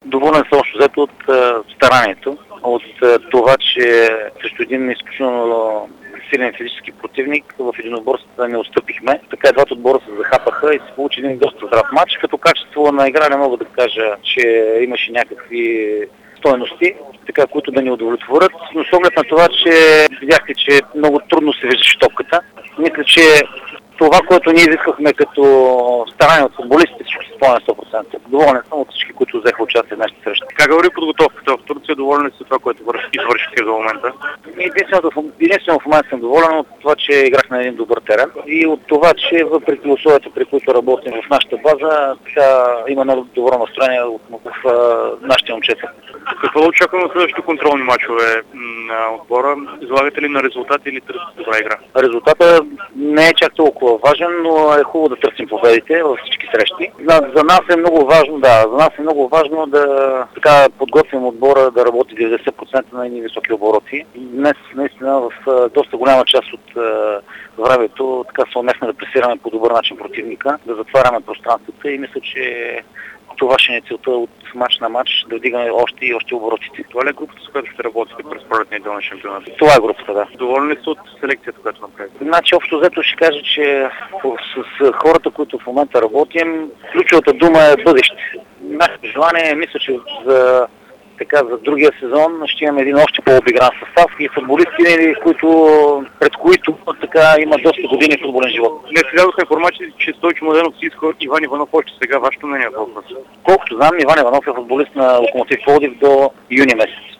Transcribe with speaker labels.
Speaker 1: Доволен съм общо взето от старанието, от това, че срещу един изключително силен физически противник в единоборствата не отстъпихме. Така и двата отбора се захапаха и се получи един доста здрав матч. Като качество на игра не мога да кажа, че имаше някакви стойности, така, които да ни удовлетворят, но с оглед на това, че видяхте, че много трудно се виждаше топката. Мисля, че това, което ние изискахме като старание от футболистите, всичко се спомня 100%. Доволен съм от всички, които взеха участие в нашата среща.
Speaker 2: Как говори подготовката в Турция? Доволен ли си това, което извършихте до момента?
Speaker 1: Единствено в момента съм доволен от това, че играх на един добър терен и от това, че въпреки условията, при които работим в нашата база, така има много добро настроение в нашите момчета.
Speaker 2: Какво очакваме от следващите контролни мачове на отбора? Излагате ли на резултати или търсите добра игра?
Speaker 1: Резултатът не е чак толкова важен, но е хубаво да търсим победите във всички срещи. За нас е много важно, да така подготвим отбора да работи 90% на едни високи обороти. Днес наистина в доста голяма част от времето така се умехме да пресираме по добър начин противника, да затваряме пространствата и мисля, че това ще е целта от мач на мач, да вдигаме още и още оборотите.
Speaker 2: Това ли е групата, с която ще работите през пролетния дел на шампионата?
Speaker 1: Това е групата, да.
Speaker 2: Доволни ли сте от селекцията, която направите?
Speaker 1: Значи, общо взето ще кажа, че с хората, които в момента работим, ключовата дума е бъдеще. Нашето желание, мисля, че за другия сезон ще имаме един още по-обигран състав и футболисти, пред които така има доста години футболен живот.
Speaker 2: Днес си дадоха информация, че Стойчо Младенов си иска Иван Иванов още сега. Вашето мнение е въпрос?
Speaker 1: Колкото знам, Иван Иванов е футболист на Локомотив Пловдив до юни месец.